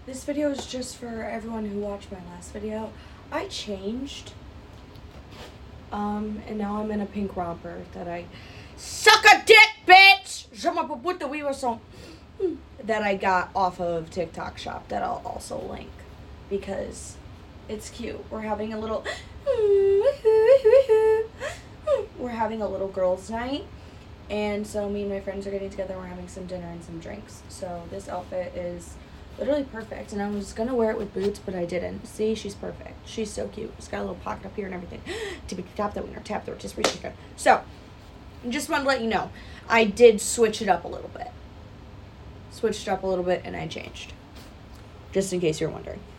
This video is just for everyone who watched my last video. I changed. And now I'm in a pink romper that I... Suck a dick, bitch! That I got off of TikTok shop that I'll also link. Because it's cute. We're having a little... We're having a little girls' night. And so me and my friends are getting together. We're having some dinner and some drinks. So this outfit is literally perfect. And I was going to wear it with boots, but I didn't. See, she's perfect. She's so cute. It's got a little pocket up here and everything. Tap that winner. Tap the just reach it. So, just wanted to let you know. I did switch it up a little bit. Switched it up a little bit and I changed. Just in case you're wondering.